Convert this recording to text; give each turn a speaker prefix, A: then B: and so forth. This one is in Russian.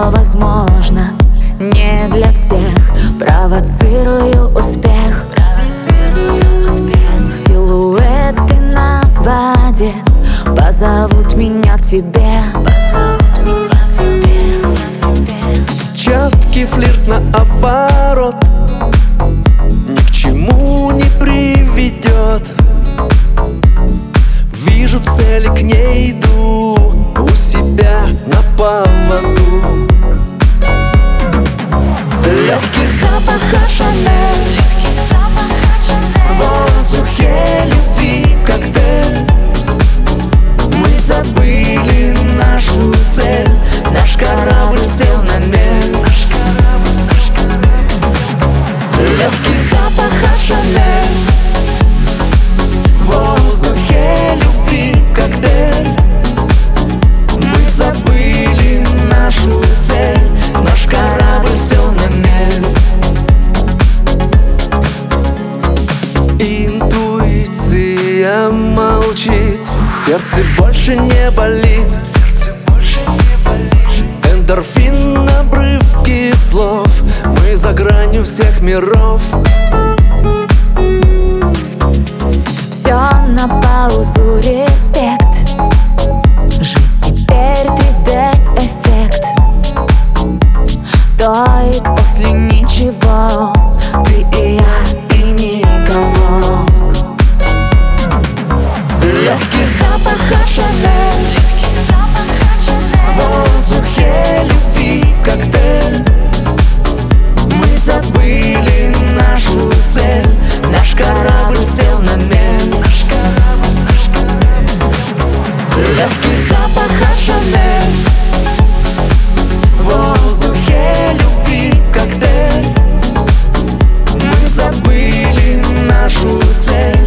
A: все возможно, не для всех. Провоцирую успех. Силуэты на воде позовут меня к тебе.
B: Четкий флирт наоборот ни к чему не приведет. Вижу цель, к ней иду, у себя на поводу.
A: Легкий запах Шанель, в воздухе любви коктейль. Мы забыли нашу цель, наш корабль сел на мель. Легкий запах Шанель, в воздухе любви коктейль. Мы забыли нашу цель, наш корабль сел на мель.
B: Интуиция молчит, сердце больше не болит. Эндорфин, обрывки слов, мы за гранью всех миров.
A: Все на паузу, респект. Жизнь теперь 3D-эффект. До и после ничего, ты и я, и никого. Легкий запах Шанель, в воздухе любви коктейль. Мы забыли нашу цель, наш корабль сел на мель. Легкий запах Шанель, в воздухе любви коктейль. Мы забыли нашу цель,